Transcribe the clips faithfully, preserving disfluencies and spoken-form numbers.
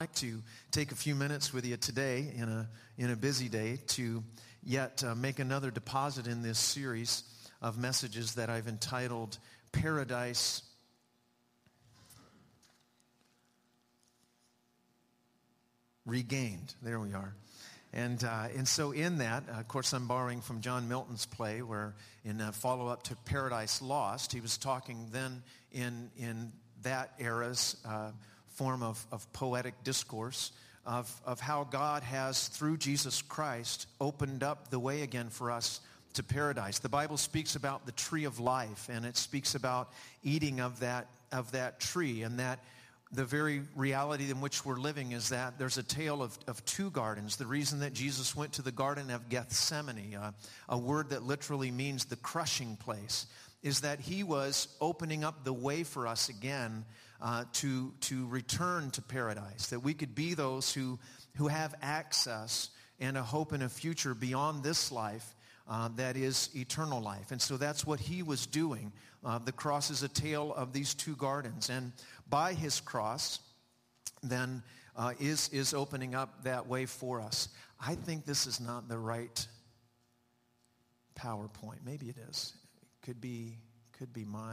like to take a few minutes with you today in a in a busy day to yet uh, make another deposit in this series of messages that I've entitled Paradise Regained. There we are. And uh, and so in that, uh, of course, I'm borrowing from John Milton's play, where in a follow-up to Paradise Lost, he was talking then in in that era's uh, form of, of poetic discourse of, of how God has, through Jesus Christ, opened up the way again for us to paradise. The Bible speaks about the tree of life, and it speaks about eating of that of that tree, and that the very reality in which we're living is that there's a tale of, of two gardens. The reason that Jesus went to the Garden of Gethsemane, uh, a word that literally means the crushing place, is that he was opening up the way for us again uh, to, to return to paradise, that we could be those who, who have access and a hope and a future beyond this life uh, that is eternal life. And so that's what he was doing. Uh, the cross is a tale of these two gardens. And by his cross, then, uh, is, is opening up that way for us. I think this is not the right PowerPoint. Maybe it is. It could be, could be my...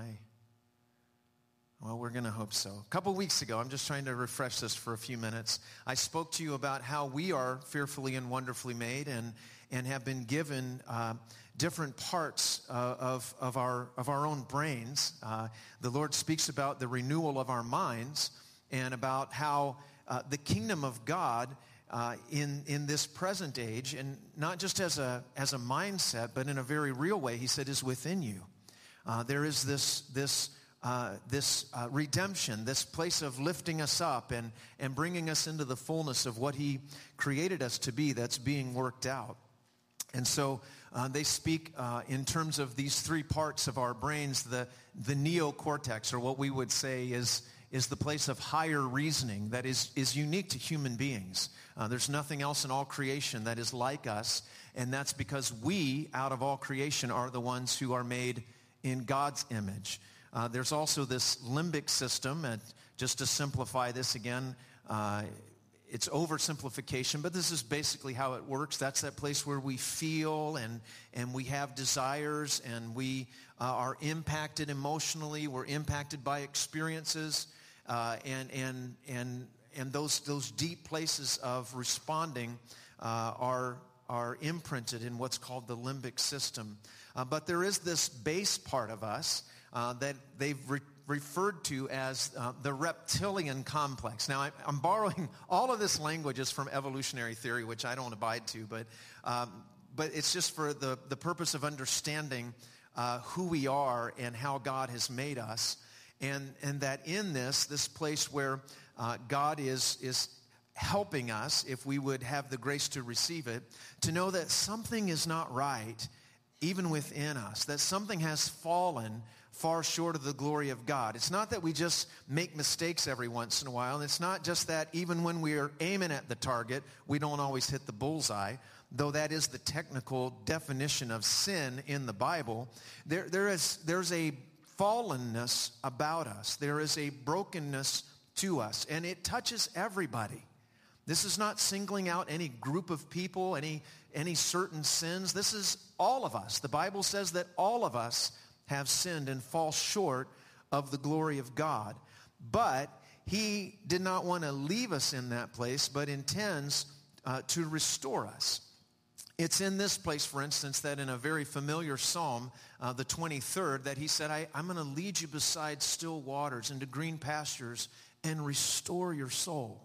Well, we're going to hope so. A couple weeks ago, I'm just trying to refresh this for a few minutes. I spoke to you about how we are fearfully and wonderfully made, and and have been given uh, different parts uh, of of our of our own brains. Uh, the Lord speaks about the renewal of our minds, and about how uh, the kingdom of God uh, in in this present age, and not just as a as a mindset, but in a very real way, He said, is within you. Uh, there is this this. Uh, this uh, redemption, this place of lifting us up and, and bringing us into the fullness of what He created us to be that's being worked out. And so uh, they speak uh, in terms of these three parts of our brains. The, the neocortex, or what we would say is, is the place of higher reasoning that is, is unique to human beings. Uh, there's nothing else in all creation that is like us, and that's because we, out of all creation, are the ones who are made in God's image. Uh, there's also this limbic system, and just to simplify this again, uh, it's oversimplification, but this is basically how it works. That's that place where we feel and and we have desires, and we uh, are impacted emotionally. We're impacted by experiences, uh, and and and and those those deep places of responding uh, are are imprinted in what's called the limbic system. Uh, but there is this base part of us Uh, that they've re- referred to as uh, the reptilian complex. Now, I, I'm borrowing all of this language is from evolutionary theory, which I don't abide to, but um, but it's just for the, the purpose of understanding uh, who we are and how God has made us, and and that in this this place where uh, God is is helping us, if we would have the grace to receive it, to know that something is not right even within us, that something has fallen far short of the glory of God. It's not that we just make mistakes every once in a while. And it's not just that even when we are aiming at the target, we don't always hit the bullseye, though that is the technical definition of sin in the Bible. There, there is, there's a fallenness about us. There is a brokenness to us, and it touches everybody. This is not singling out any group of people, any, any certain sins. This is all of us. The Bible says that all of us have sinned and fall short of the glory of God. But He did not want to leave us in that place, but intends uh, to restore us. It's in this place, for instance, that in a very familiar psalm, uh, the twenty-third, that He said, I, I'm going to lead you beside still waters into green pastures and restore your soul.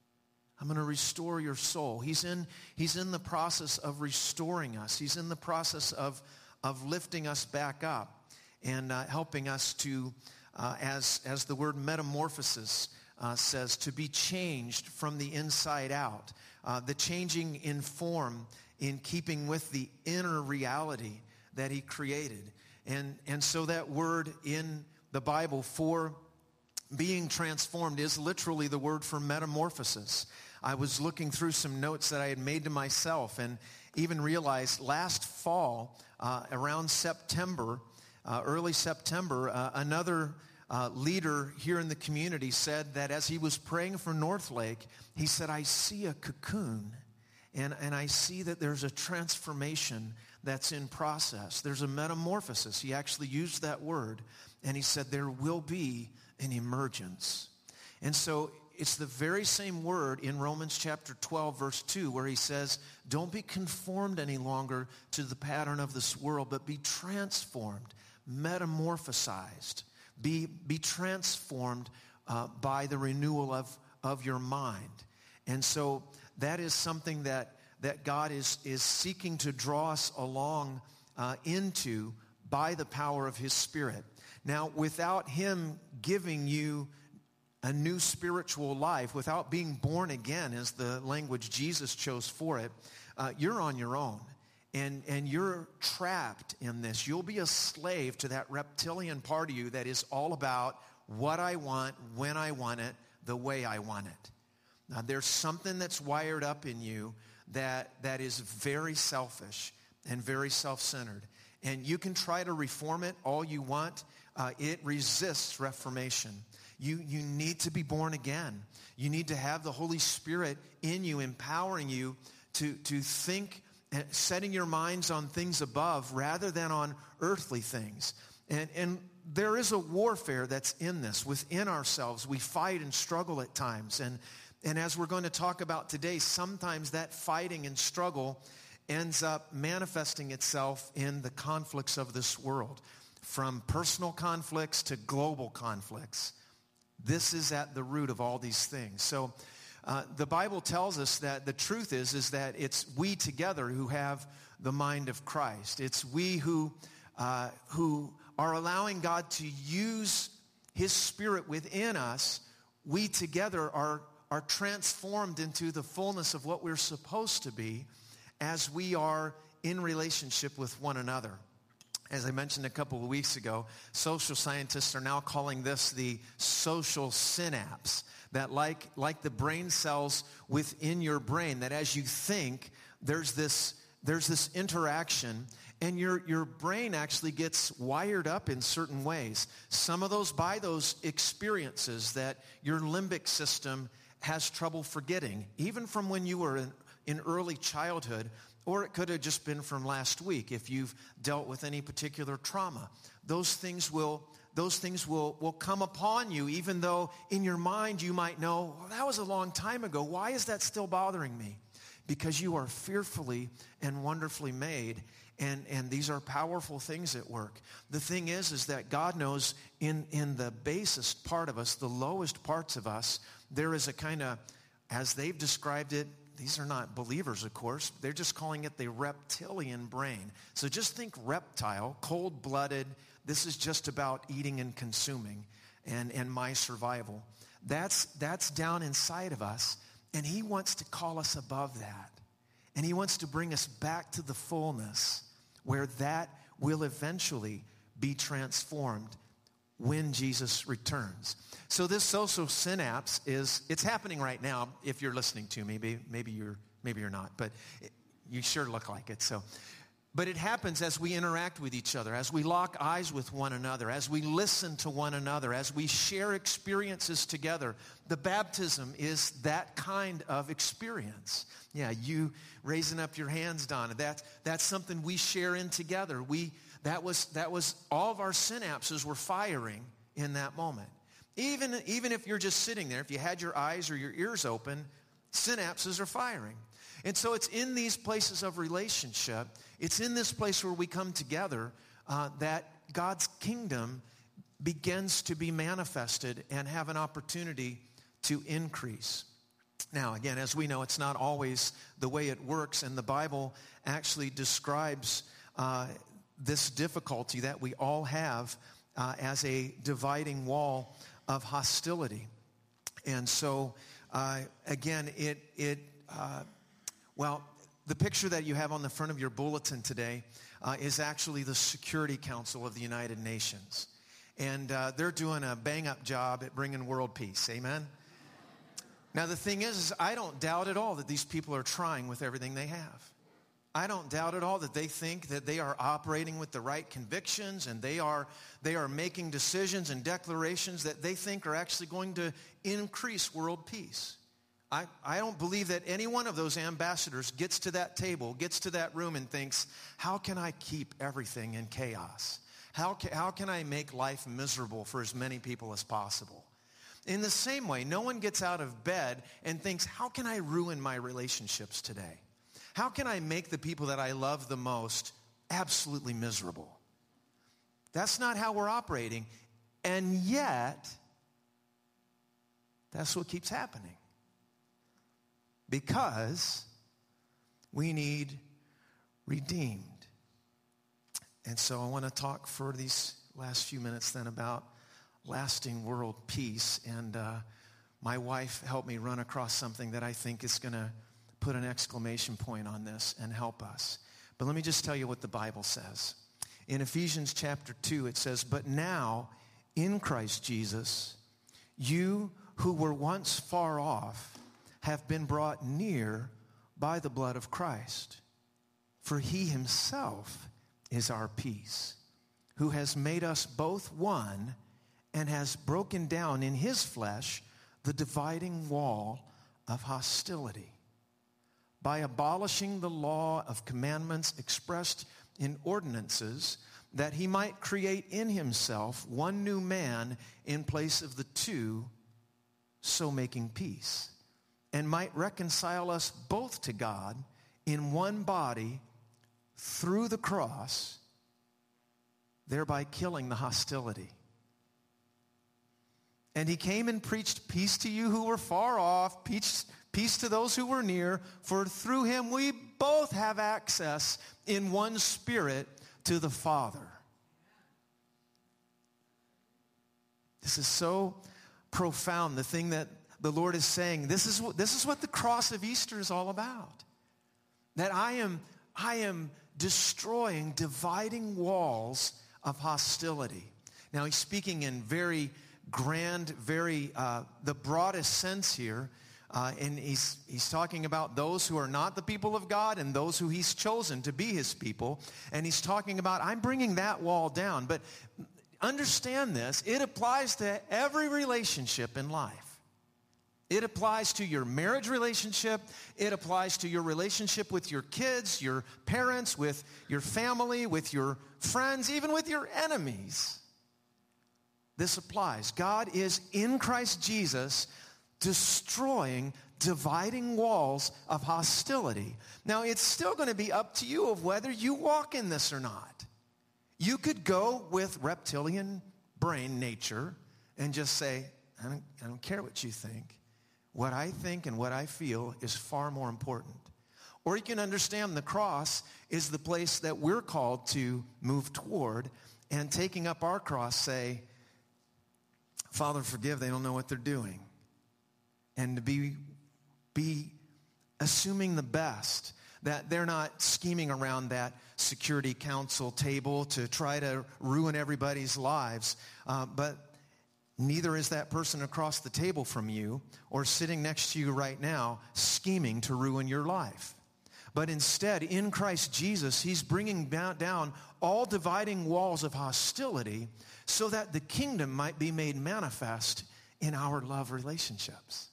I'm going to restore your soul. He's in, he's in the process of restoring us. He's in the process of, of lifting us back up and uh, helping us to, uh, as, as the word metamorphosis uh, says, to be changed from the inside out. Uh, the changing in form in keeping with the inner reality that He created. And, and so that word in the Bible for being transformed is literally the word for metamorphosis. I was looking through some notes that I had made to myself, and even realized last fall, uh, around September, uh, early September, uh, another uh, leader here in the community said that as he was praying for Northlake, he said, I see a cocoon, and, and I see that there's a transformation that's in process. There's a metamorphosis. He actually used that word, and he said there will be an emergence. And so it's the very same word in Romans chapter twelve, verse two, where he says, don't be conformed any longer to the pattern of this world, but be transformed, metamorphosized. Be, be transformed uh, by the renewal of, of your mind. And so that is something that, that God is, is seeking to draw us along uh, into by the power of his Spirit. Now, without him giving you a new spiritual life, without being born again, is the language Jesus chose for it, uh, you're on your own. And, and you're trapped in this. You'll be a slave to that reptilian part of you that is all about what I want, when I want it, the way I want it. Now, there's something that's wired up in you that, that is very selfish and very self-centered. And you can try to reform it all you want. Uh, it resists reformation. You, you need to be born again. You need to have the Holy Spirit in you, empowering you to, to think, and setting your minds on things above rather than on earthly things. And, and there is a warfare that's in this, within ourselves. We fight and struggle at times. And, and as we're going to talk about today, sometimes that fighting and struggle ends up manifesting itself in the conflicts of this world, from personal conflicts to global conflicts. This is at the root of all these things. So uh, the Bible tells us that the truth is, is that it's we together who have the mind of Christ. It's we who, uh, who are allowing God to use his Spirit within us. We together are, are transformed into the fullness of what we're supposed to be as we are in relationship with one another. As I mentioned a couple of weeks ago, social scientists are now calling this the social synapse. That like, like the brain cells within your brain, that as you think, there's this, there's this interaction, and your, your brain actually gets wired up in certain ways. Some of those by those experiences that your limbic system has trouble forgetting, even from when you were in, in early childhood. Or it could have just been from last week if you've dealt with any particular trauma. Those things will, those things will, will come upon you, even though in your mind you might know, well, that was a long time ago. Why is that still bothering me? Because you are fearfully and wonderfully made, and, and these are powerful things at work. The thing is, is that God knows in, in the basest part of us, the lowest parts of us, there is a kind of, as they've described it, these are not believers, of course. They're just calling it the reptilian brain. So just think reptile, cold-blooded. This is just about eating and consuming and, and my survival. That's, that's down inside of us, and he wants to call us above that. And he wants to bring us back to the fullness where that will eventually be transformed when Jesus returns. So this social synapse is, it's happening right now if you're listening to me. Maybe, maybe you're maybe you're not, but it, you sure look like it. So, but it happens as we interact with each other, as we lock eyes with one another, as we listen to one another, as we share experiences together. The baptism is that kind of experience. Yeah, you raising up your hands, Donna, that's, that's something we share in together. We That was, that was, all of our synapses were firing in that moment. Even, even if you're just sitting there, if you had your eyes or your ears open, synapses are firing. And so it's in these places of relationship, it's in this place where we come together uh, that God's kingdom begins to be manifested and have an opportunity to increase. Now, again, as we know, it's not always the way it works, and the Bible actually describes uh, this difficulty that we all have uh, as a dividing wall of hostility. And so, uh, again, it, it uh, well, the picture that you have on the front of your bulletin today uh, is actually the Security Council of the United Nations. And uh, they're doing a bang-up job at bringing world peace. Amen? Now, the thing is, is, I don't doubt at all that these people are trying with everything they have. I don't doubt at all that they think that they are operating with the right convictions and they are, they are making decisions and declarations that they think are actually going to increase world peace. I, I don't believe that any one of those ambassadors gets to that table, gets to that room and thinks, how can I keep everything in chaos? How can, how can I make life miserable for as many people as possible? In the same way, no one gets out of bed and thinks, how can I ruin my relationships today? How can I make the people that I love the most absolutely miserable? That's not how we're operating. And yet, that's what keeps happening. Because we need redeemed. And so I want to talk for these last few minutes then about lasting world peace. And uh, my wife helped me run across something that I think is going to put an exclamation point on this and help us. But let me just tell you what the Bible says. In Ephesians chapter two, it says, but now in Christ Jesus, you who were once far off have been brought near by the blood of Christ. For he himself is our peace, who has made us both one and has broken down in his flesh the dividing wall of hostility, by abolishing the law of commandments expressed in ordinances, that he might create in himself one new man in place of the two, so making peace, and might reconcile us both to God in one body through the cross, thereby killing the hostility. And he came and preached peace to you who were far off, peace, peace to those who were near, for through him we both have access in one spirit to the Father. This is so profound, the thing that the Lord is saying. This is what, this is what the cross of Easter is all about. That I am, I am destroying, dividing walls of hostility. Now he's speaking in very grand, very, uh, the broadest sense here. Uh, and he's, he's talking about those who are not the people of God and those who he's chosen to be his people. And he's talking about, I'm bringing that wall down. But understand this, it applies to every relationship in life. It applies to your marriage relationship. It applies to your relationship with your kids, your parents, with your family, with your friends, even with your enemies. This applies. God is in Christ Jesus destroying, dividing walls of hostility. Now, it's still going to be up to you of whether you walk in this or not. You could go with reptilian brain nature and just say, I don't, I don't care what you think. What I think and what I feel is far more important. Or you can understand the cross is the place that we're called to move toward, and taking up our cross say, Father, forgive, they don't know what they're doing. And to be, be assuming the best, that they're not scheming around that security council table to try to ruin everybody's lives, uh, but neither is that person across the table from you or sitting next to you right now scheming to ruin your life. But instead, in Christ Jesus, he's bringing down all dividing walls of hostility so that the kingdom might be made manifest in our love relationships.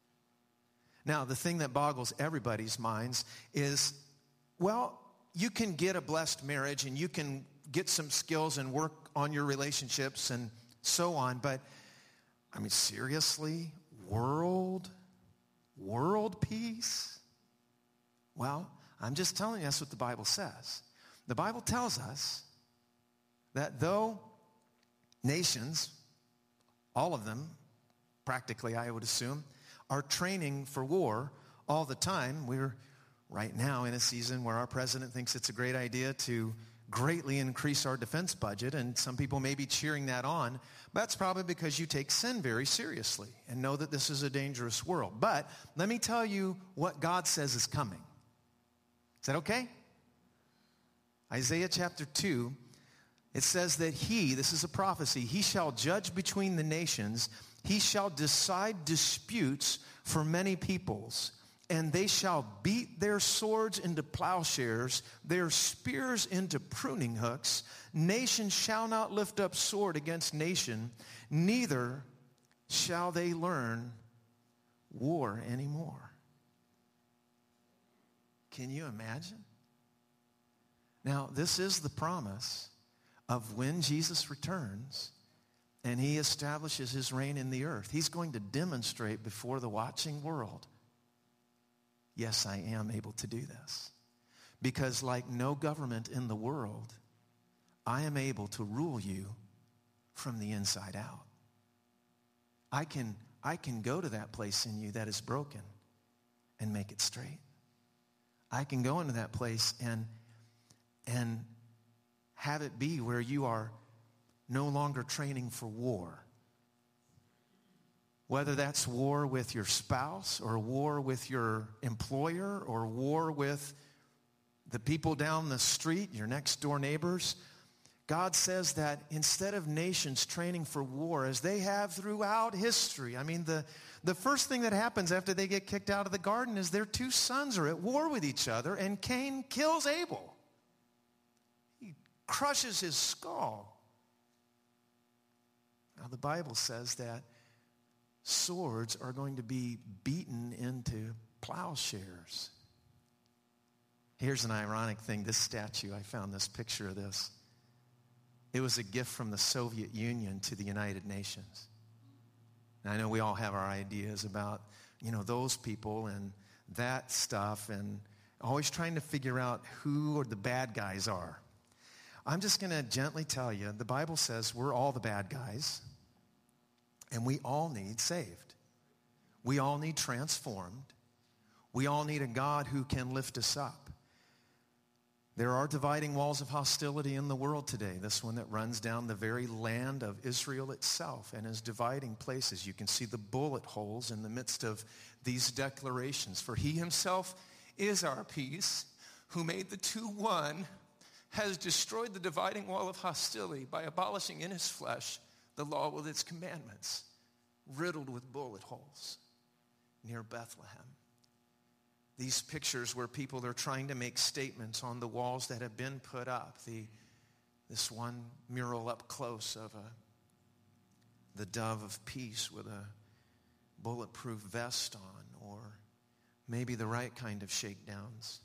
Now, the thing that boggles everybody's minds is, well, you can get a blessed marriage and you can get some skills and work on your relationships and so on, but I mean, seriously, world, world peace? Well, I'm just telling you that's what the Bible says. The Bible tells us that though nations, all of them, practically I would assume, are training for war all the time, we're right now in a season where our president thinks it's a great idea to greatly increase our defense budget, and some people may be cheering that on. But that's probably because you take sin very seriously and know that this is a dangerous world. But let me tell you what God says is coming. Is that okay? Isaiah chapter two, it says that he, this is a prophecy, he shall judge between the nations, he shall decide disputes for many peoples, And they shall beat their swords into plowshares, their spears into pruning hooks. Nation shall not lift up sword against nation, neither shall they learn war anymore. Can you imagine? Now, this is the promise of when Jesus returns and he establishes his reign in the earth. He's going to demonstrate before the watching world, yes, I am able to do this. Because like no government in the world, I am able to rule you from the inside out. I can, I can go to that place in you that is broken and make it straight. I can go into that place and, and have it be where you are no longer training for war. Whether that's war with your spouse or war with your employer or war with the people down the street, your next door neighbors, God says that instead of nations training for war as they have throughout history, I mean, the, the first thing that happens after they get kicked out of the garden is their two sons are at war with each other, and Cain kills Abel. He crushes his skull. Now, the Bible says that swords are going to be beaten into plowshares. Here's an ironic thing. This statue, I found this picture of this. It was a gift from the Soviet Union to the United Nations. And I know we all have our ideas about, you know, those people and that stuff and always trying to figure out who the bad guys are. I'm just going to gently tell you, the Bible says we're all the bad guys, and we all need saved. We all need transformed. We all need a God who can lift us up. There are dividing walls of hostility in the world today. This one that runs down the very land of Israel itself and is dividing places. You can see the bullet holes in the midst of these declarations. For he himself is our peace, who made the two one, has destroyed the dividing wall of hostility by abolishing in his flesh the law with its commandments, riddled with bullet holes near Bethlehem. These pictures where people are trying to make statements on the walls that have been put up. The, this one mural up close of a, the dove of peace with a bulletproof vest on, or maybe the right kind of shakedowns.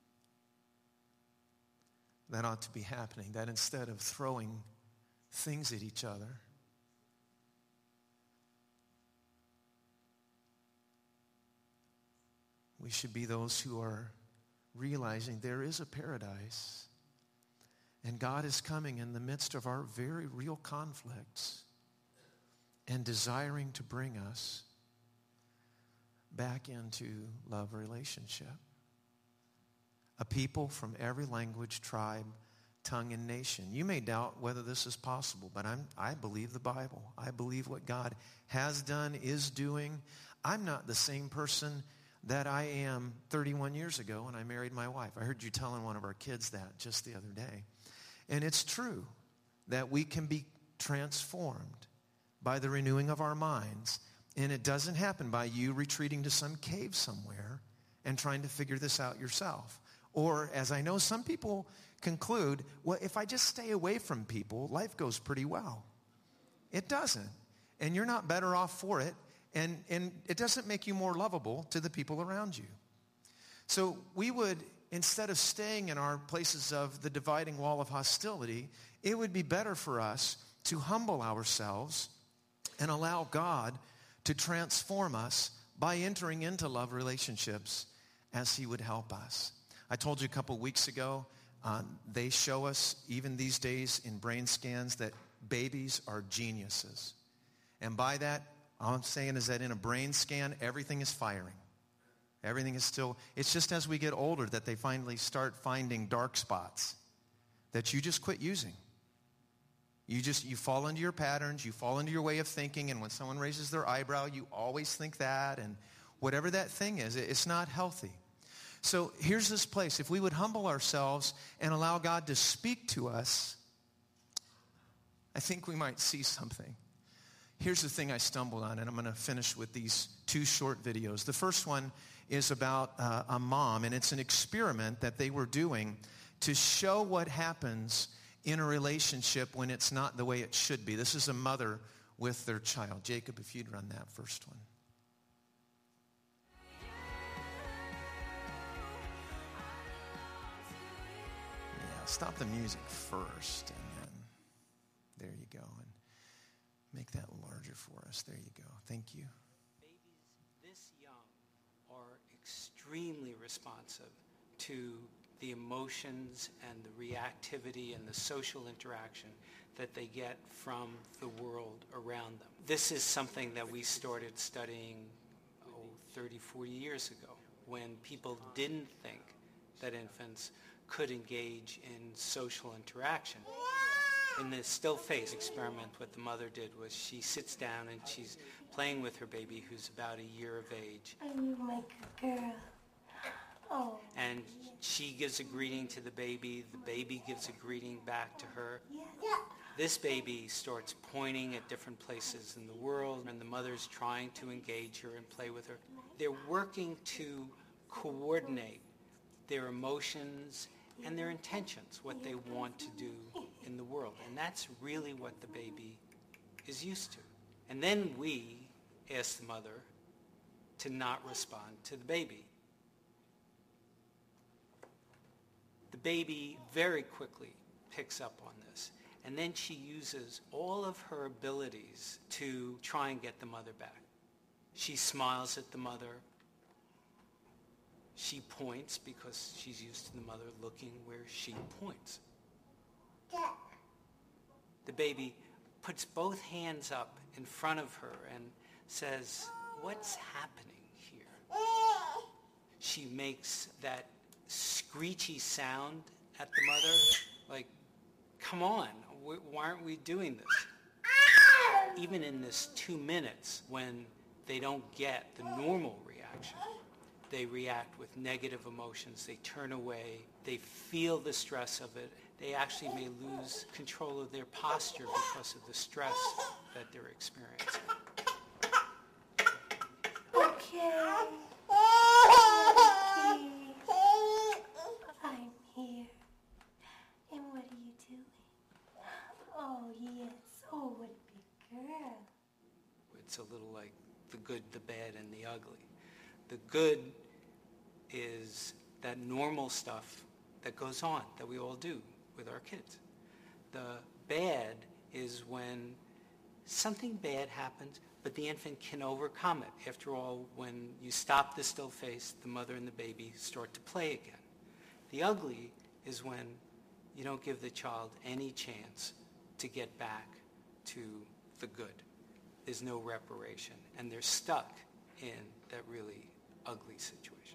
That ought to be happening. That instead of throwing things at each other, we should be those who are realizing there is a paradise, and God is coming in the midst of our very real conflicts and desiring to bring us back into love relationship. A people from every language, tribe, tongue, and nation. You may doubt whether this is possible, but I'm, I believe the Bible. I believe what God has done, is doing. I'm not the same person that I am thirty-one years ago when I married my wife. I heard you telling one of our kids that just the other day. And it's true that we can be transformed by the renewing of our minds. And it doesn't happen by you retreating to some cave somewhere and trying to figure this out yourself. Or, as I know some people conclude, well, if I just stay away from people, life goes pretty well. It doesn't. And you're not better off for it. And, and it doesn't make you more lovable to the people around you. So we would, instead of staying in our places of the dividing wall of hostility, it would be better for us to humble ourselves and allow God to transform us by entering into love relationships as he would help us. I told you a couple weeks ago, uh, they show us, even these days in brain scans, that babies are geniuses. And by that, all I'm saying is that in a brain scan, everything is firing. Everything is still, it's just as we get older that they finally start finding dark spots that you just quit using. You just, you fall into your patterns, you fall into your way of thinking, and when someone raises their eyebrow, you always think that, and whatever that thing is, it's not healthy. So here's this place. If we would humble ourselves and allow God to speak to us, I think we might see something. Here's the thing I stumbled on, and I'm going to finish with these two short videos. The first one is about uh, a mom, and it's an experiment that they were doing to show what happens in a relationship when it's not the way it should be. This is a mother with their child. Jacob, if you'd run that first one. Yeah, stop the music first, and then there you go. And make that larger for us. There you go. Thank you. Babies this young are extremely responsive to the emotions and the reactivity and the social interaction that they get from the world around them. This is something that we started studying oh, thirty, forty years ago, when people didn't think that infants could engage in social interaction. In the still face experiment, what the mother did was she sits down and she's playing with her baby who's about a year of age. I'm like a girl. Oh. And she gives a greeting to the baby. The baby gives a greeting back to her. Yeah. This baby starts pointing at different places in the world, and the mother's trying to engage her and play with her. They're working to coordinate their emotions and their intentions, what they want to do in the world. And that's really what the baby is used to. And then we ask the mother to not respond to the baby. The baby very quickly picks up on this. And then she uses all of her abilities to try and get the mother back. She smiles at the mother. She points because she's used to the mother looking where she points. The baby puts both hands up in front of her and says, "What's happening here?" She makes that screechy sound at the mother, like, come on, why aren't we doing this? Even in this two minutes when they don't get the normal reaction, they react with negative emotions, they turn away, they feel the stress of it, they actually may lose control of their posture because of the stress that they're experiencing. Okay. I'm here. And what are you doing? Oh, yes. Oh, what a big girl. It's a little like the good, the bad, and the ugly. The good is that normal stuff that goes on, that we all do with our kids. The bad is when something bad happens, but the infant can overcome it. After all, when you stop the still face, the mother and the baby start to play again. The ugly is when you don't give the child any chance to get back to the good. There's no reparation, and they're stuck in that really ugly situation.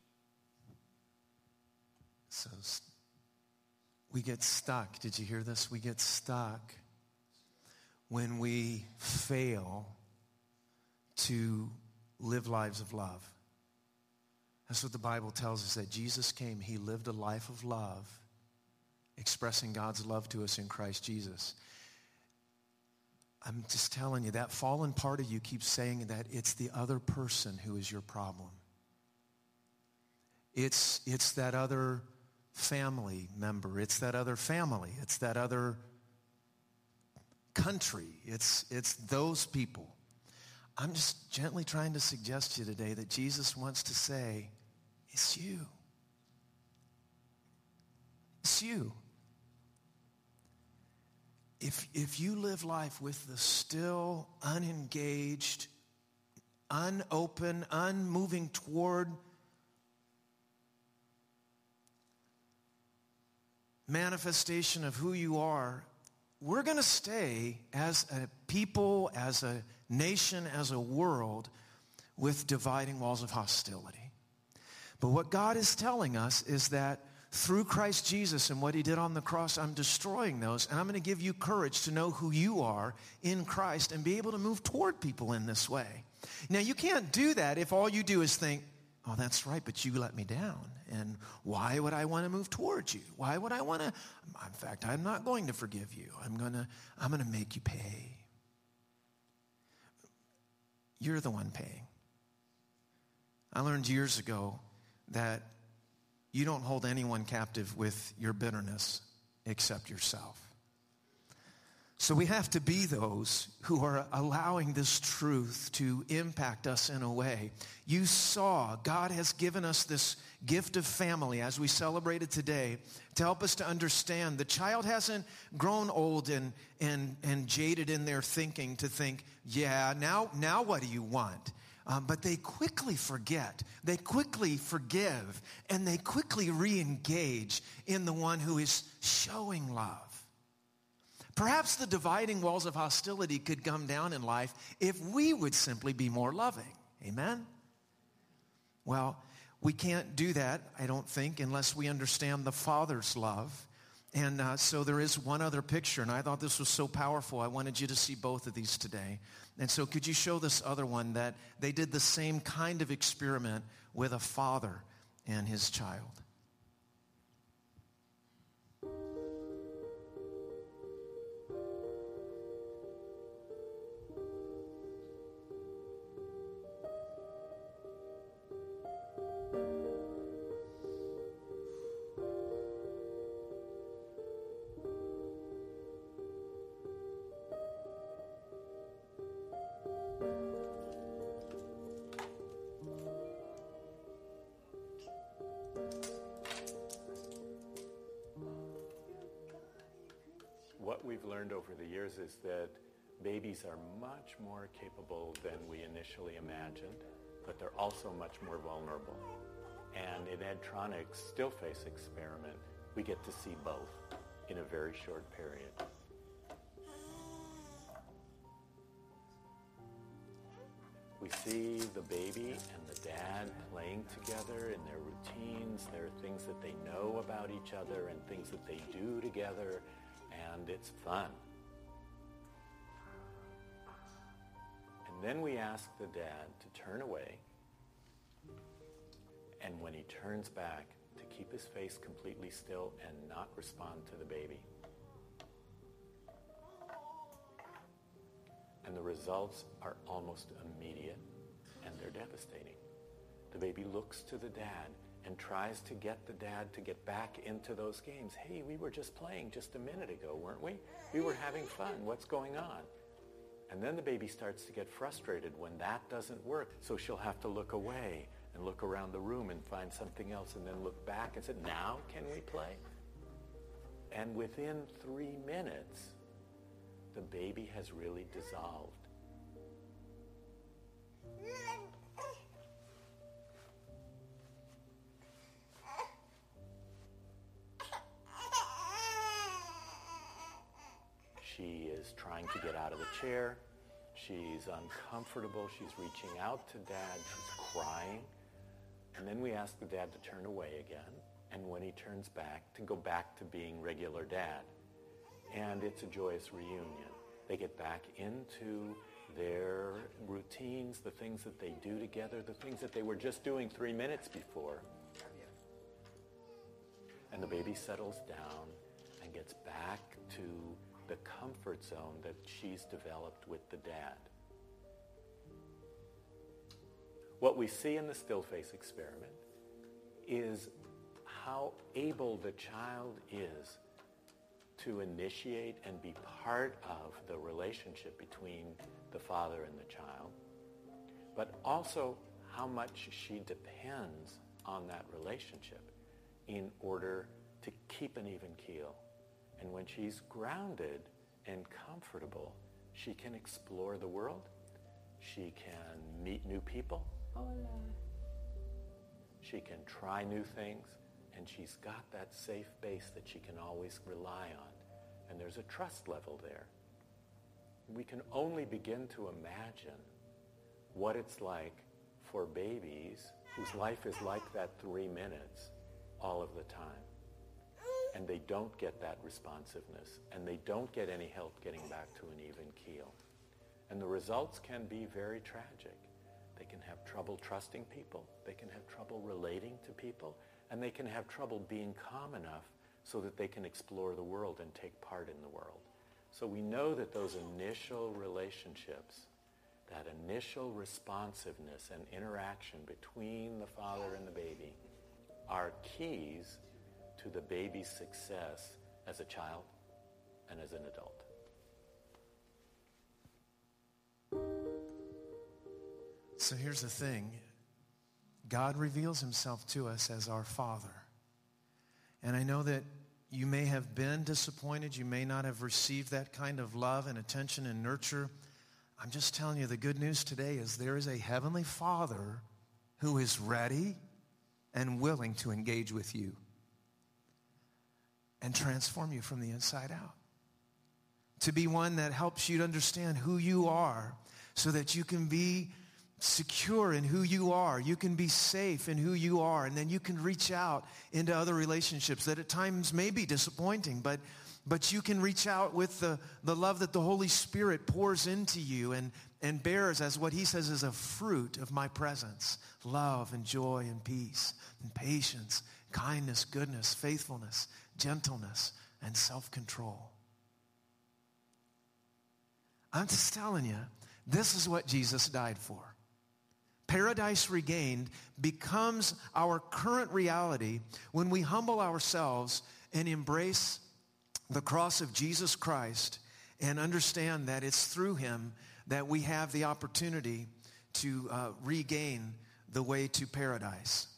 So we get stuck. Did you hear this? We get stuck when we fail to live lives of love. That's what the Bible tells us, that Jesus came. He lived a life of love, expressing God's love to us in Christ Jesus. I'm just telling you, that fallen part of you keeps saying that it's the other person who is your problem. It's, it's that other family member. It's that other family. It's that other country. It's, it's those people. I'm just gently trying to suggest to you today that Jesus wants to say, it's you. It's you. If, if you live life with the still, unengaged, unopen, unmoving toward manifestation of who you are, we're going to stay as a people, as a nation, as a world with dividing walls of hostility. But what God is telling us is that through Christ Jesus and what he did on the cross, I'm destroying those, and I'm going to give you courage to know who you are in Christ and be able to move toward people in this way. Now, you can't do that if all you do is think, oh, that's right, but you let me down. And why would I want to move towards you? Why would I want to? In fact, I'm not going to forgive you. I'm going to, I'm going to make you pay. You're the one paying. I learned years ago that you don't hold anyone captive with your bitterness except yourself. So we have to be those who are allowing this truth to impact us in a way. You saw God has given us this gift of family as we celebrated today to help us to understand the child hasn't grown old and, and, and jaded in their thinking to think, yeah, now, now what do you want? Um, but they quickly forget, they quickly forgive, and they quickly re-engage in the one who is showing love. Perhaps the dividing walls of hostility could come down in life if we would simply be more loving. Amen? Well, we can't do that, I don't think, unless we understand the Father's love. And uh, so there is one other picture, and I thought this was so powerful. I wanted you to see both of these today. And so could you show this other one that they did the same kind of experiment with a father and his child? What we've learned over the years is that babies are much more capable than we initially imagined, but they're also much more vulnerable. And in Ed Tronick's still face experiment, we get to see both in a very short period. We see the baby and the dad playing together in their routines. There are things that they know about each other and things that they do together, and it's fun. And then we ask the dad to turn away, and when he turns back, to keep his face completely still and not respond to the baby. And the results are almost immediate, and they're devastating. The baby looks to the dad and tries to get the dad to get back into those games. Hey, we were just playing just a minute ago, weren't we? We were having fun. What's going on? And then the baby starts to get frustrated when that doesn't work. So she'll have to look away and look around the room and find something else and then look back and say, now can we play? And within three minutes, the baby has really dissolved. She is trying to get out of the chair. She's uncomfortable. She's reaching out to dad. She's crying. And then we ask the dad to turn away again. And when he turns back, to go back to being regular dad. And it's a joyous reunion. They get back into their routines, the things that they do together, the things that they were just doing three minutes before. And the baby settles down and gets back to the comfort zone that she's developed with the dad. What we see in the still face experiment is how able the child is to initiate and be part of the relationship between the father and the child, but also how much she depends on that relationship in order to keep an even keel. And when she's grounded and comfortable, she can explore the world. She can meet new people. Hola. She can try new things. And she's got that safe base that she can always rely on. And there's a trust level there. We can only begin to imagine what it's like for babies whose life is like that three minutes all of the time. And they don't get that responsiveness, and they don't get any help getting back to an even keel. And the results can be very tragic. They can have trouble trusting people, they can have trouble relating to people, and they can have trouble being calm enough so that they can explore the world and take part in the world. So we know that those initial relationships, that initial responsiveness and interaction between the father and the baby are keys to the baby's success as a child and as an adult. So here's the thing. God reveals himself to us as our Father. And I know that you may have been disappointed. You may not have received that kind of love and attention and nurture. I'm just telling you, the good news today is there is a heavenly Father who is ready and willing to engage with you and transform you from the inside out. To be one that helps you to understand who you are so that you can be secure in who you are. You can be safe in who you are. And then you can reach out into other relationships that at times may be disappointing, but but you can reach out with the, the love that the Holy Spirit pours into you and, and bears as what he says is a fruit of my presence. Love and joy and peace and patience, kindness, goodness, faithfulness, gentleness, and self-control. I'm just telling you, this is what Jesus died for. Paradise regained becomes our current reality when we humble ourselves and embrace the cross of Jesus Christ and understand that it's through him that we have the opportunity to uh, regain the way to paradise.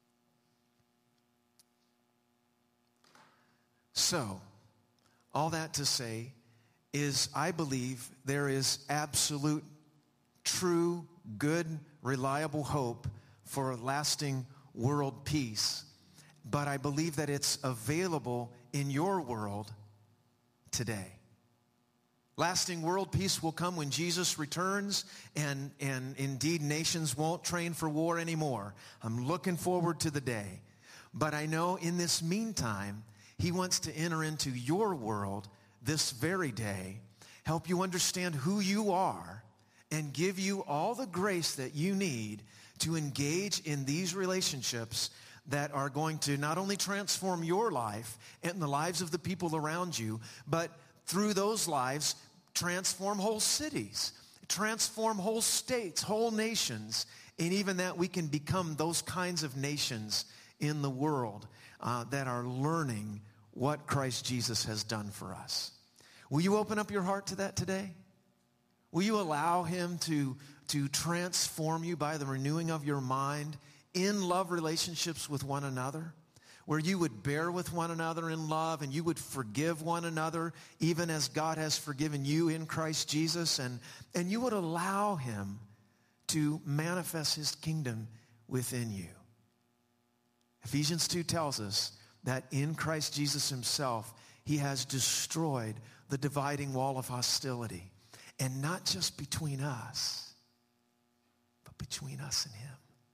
So, all that to say is I believe there is absolute, true, good, reliable hope for lasting world peace. But I believe that it's available in your world today. Lasting world peace will come when Jesus returns, and, and indeed nations won't train for war anymore. I'm looking forward to the day. But I know in this meantime, he wants to enter into your world this very day, help you understand who you are, and give you all the grace that you need to engage in these relationships that are going to not only transform your life and the lives of the people around you, but through those lives, transform whole cities, transform whole states, whole nations, and even that we can become those kinds of nations in the world uh, that are learning what Christ Jesus has done for us. Will you open up your heart to that today? Will you allow him to, to transform you by the renewing of your mind in love relationships with one another, where you would bear with one another in love and you would forgive one another even as God has forgiven you in Christ Jesus, and, and you would allow him to manifest his kingdom within you. Ephesians two tells us that in Christ Jesus himself, he has destroyed the dividing wall of hostility. And not just between us, but between us and him.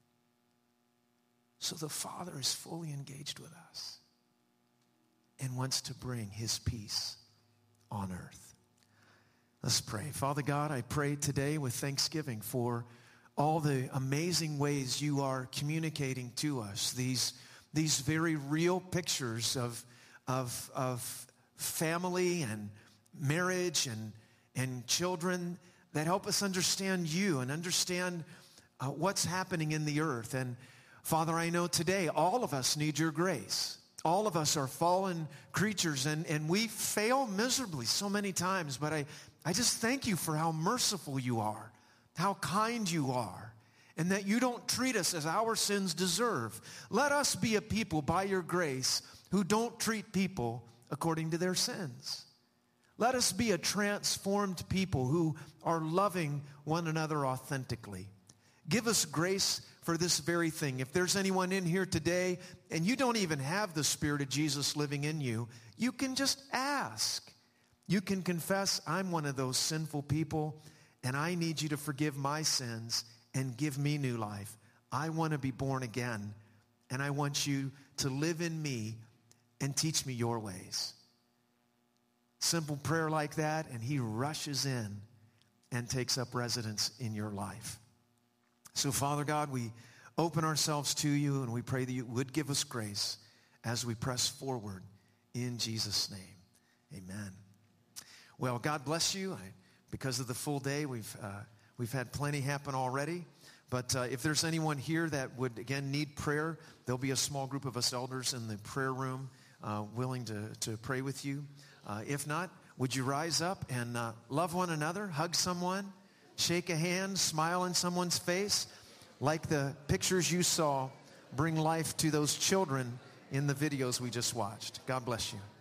So the Father is fully engaged with us and wants to bring his peace on earth. Let's pray. Father God, I pray today with thanksgiving for all the amazing ways you are communicating to us, these, these very real pictures of, of, of family and marriage and, and children that help us understand you and understand uh, what's happening in the earth. And Father, I know today all of us need your grace. All of us are fallen creatures, and, and we fail miserably so many times. But I, I just thank you for how merciful you are, how kind you are, and that you don't treat us as our sins deserve. Let us be a people by your grace who don't treat people according to their sins. Let us be a transformed people who are loving one another authentically. Give us grace for this very thing. If there's anyone in here today and you don't even have the Spirit of Jesus living in you, you can just ask. You can confess, I'm one of those sinful people and I need you to forgive my sins and give me new life. I want to be born again and I want you to live in me and teach me your ways. Simple prayer like that, and he rushes in and takes up residence in your life. So, Father God, we open ourselves to you, and we pray that you would give us grace as we press forward in Jesus' name. Amen. Well, God bless you. I, because of the full day, we've, uh, we've had plenty happen already. But uh, if there's anyone here that would, again, need prayer, there'll be a small group of us elders in the prayer room uh, willing to, to pray with you. Uh, if not, would you rise up and uh, love one another, hug someone, shake a hand, smile in someone's face, like the pictures you saw bring life to those children in the videos we just watched. God bless you.